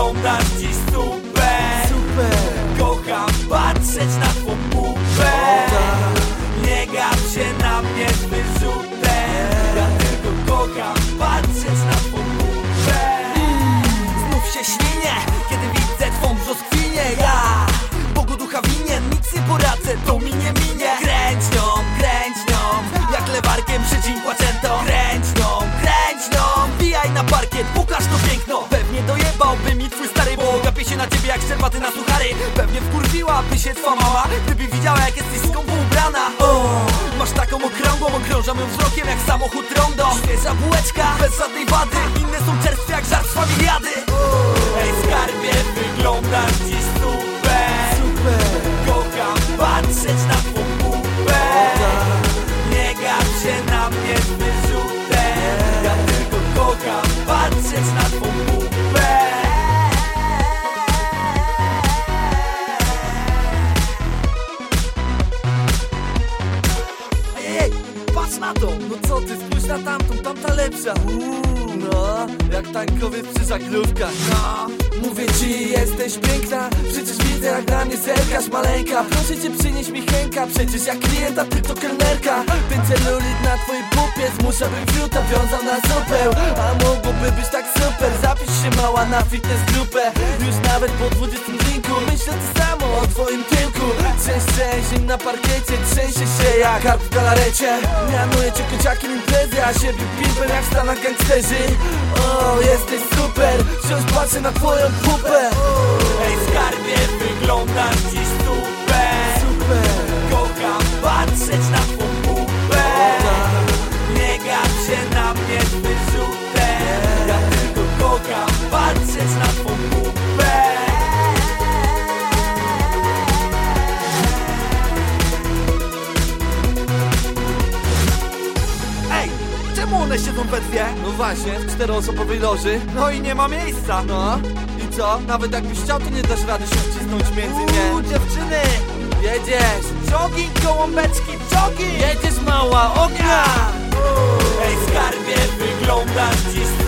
wyglądasz dziś super. Kocham patrzeć na twą pupę. Nie gaw się na mnie z wyrzutem. Ja tylko kocham patrzeć na twą pupę. Znów się ślinię, kiedy widzę twą brzoskwinię. Ja Bogu ducha winien, nic nie poradzę, to mi nie minie. Kręć nią, jak lewarkiem przyciń płaczęto. Kręć nią, wbijaj na parkiet, pokaż to piękno. Pewnie dojebałby mi twój stary, bo gapię się na ciebie jak szczerbaty na suchary. Pewnie wkurwiłaby się twa mama, gdyby widziała jak jesteś skąpo ubrana. Masz taką okrągłą, okrążam ją wzrokiem jak samochód rondo. Świeża bułeczka, bez żadnej wady, inne są czerstwe jak żart z familiady. Ej skarbie, wyglądasz dziś super. Kocham patrzeć na twą pupę. Nie gaw się na mnie z wyrzutem. Ja tylko kocham patrzeć na twą pupę. Ej, patrz na to! No co ty, spójrz na tamtą, tamta lepsza. No, jak tankowiec przy żaglówkach. No, mówię ci, jesteś piękna. Przecież widzę jak na mnie zerkasz maleńka. Proszę cię, przynieś mi Henka. Przecież ja klienta, ty to kelnerka. Ten celulit na twojej pupie zmusza, bym fiuta wiązał na supeł. A mogłoby być tak super. Zapisz się mała na fitness grupę. Już nawet po 20 drinku myślę to samo o twoim tyłku. Trzęś na parkiecie, trzęsie się jak karp w galarecie. Mianuję cię kociakiem imprezy, a siebie pimpem jak w Stanach gangsterzy. O, jesteś super, wciąż patrzę na twoją pupę. Ej skarbie, wyglądasz dziś super. Kocham patrzeć na twą pupę. Nie gaw się na mnie z wyrzutem. Ja tylko kocham patrzeć na twą pupę. Ej, czemu one siedzą we dwie? No właśnie, w 4-osobowej loży. No i nie ma miejsca. No, i co? Nawet jakbyś chciał, to nie dasz rady się wcisnąć między nie. Dziewczyny, Jedziesz, jogging, gołąbeczki, jogging. jedziesz mała, ognia! Ej skarbie, wyglądasz dziś